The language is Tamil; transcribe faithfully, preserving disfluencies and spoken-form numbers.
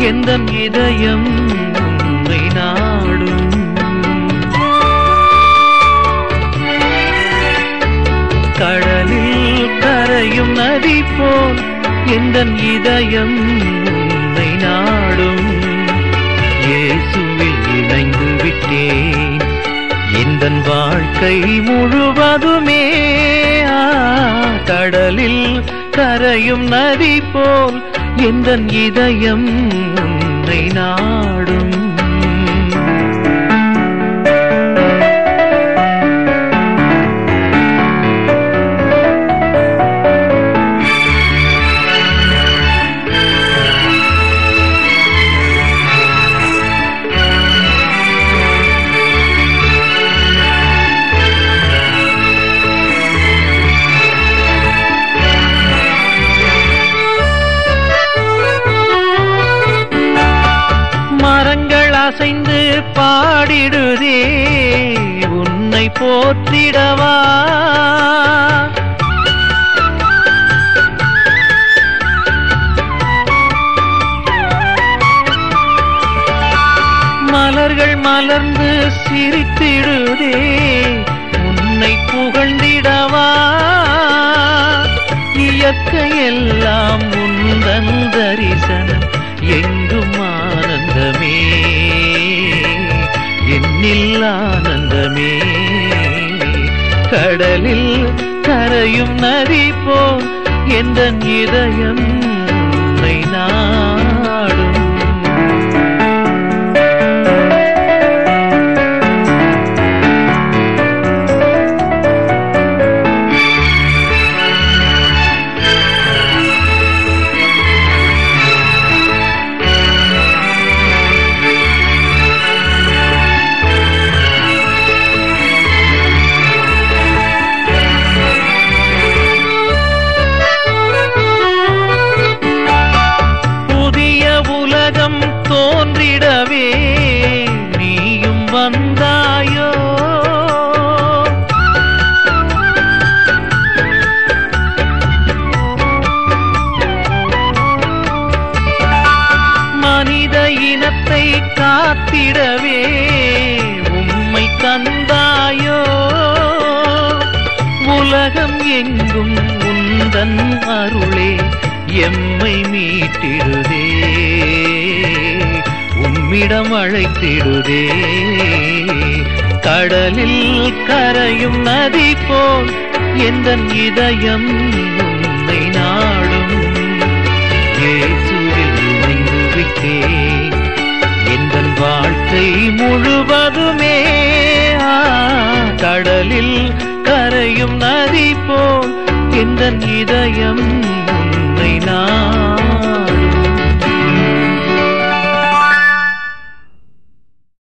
எந்தன் இதயம் உன்னை நாடும். கடலில் கரையும் நதி போல் எந்தன் இதயம் உன்னை நாடும். இயேசுவில் இணைந்து விட்டேன் எந்தன் வாழ்க்கை முழுவதுமே. கடலில் கரையும் நதி போல் எந்தன் இதயம் உன்னை நாடும். அசைந்து பாடிடுதே உன்னை போற்றிடவா. மலர்கள் மலர்ந்து சிரித்திடுதே உன்னை புகழ்ந்திடவா. இயற்கையெல்லாம் உந்தன் தரிசனம் எங்கும் ஆனந்தமே என்னில் ஆனந்தமே. கடலில் கரையும் நதி போல் எந்தன் இதயம் உன்னை நாடும். தோன்றிடவே நீயும் வந்தாயோ. மனித இனத்தை காத்திடவே உம்மை தந்தாயோ. உலகம் எங்கும் உந்தன் அருளே எம்மை மீட்டிடுதே உம்மிடம் அழைத்திடுதே. கடலில் கரையும் நதி போல் எந்தன் இதயம் உன்னை நாடும். இயேசுவில் இணைந்து விட்டேன் எந்தன் வாழ்க்கை முழுவதுமே. கடலில் கரையும் நதி போல் எந்தன் இதயம் உன்னை நாடும்.